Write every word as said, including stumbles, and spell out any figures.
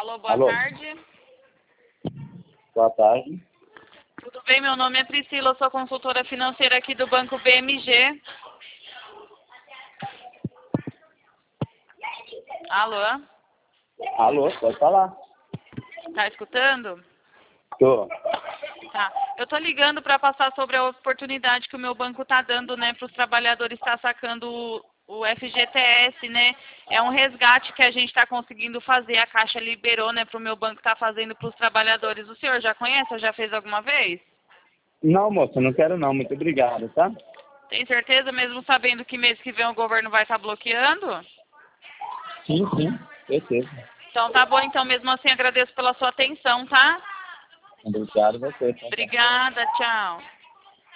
Alô, boa Alô. tarde. Boa tarde. Tudo bem? Meu nome é Priscila, eu sou consultora financeira aqui do Banco B M G. Alô? Alô, pode falar. Tá escutando? Tô. Tá. Eu tô ligando para passar sobre a oportunidade que o meu banco tá dando, né, para os trabalhadores estar sacando o, o F G T S, né? É um resgate que a gente está conseguindo fazer, a Caixa liberou, né, para o meu banco estar fazendo para os trabalhadores. O senhor já conhece ou já fez alguma vez? Não, moça, não quero não. Muito obrigado, tá? Tem certeza, mesmo sabendo que mês que vem o governo vai estar bloqueando? Sim, sim. Certeza. Então tá bom, então mesmo assim agradeço pela sua atenção, tá? Obrigado a você, tá? Obrigada, tchau.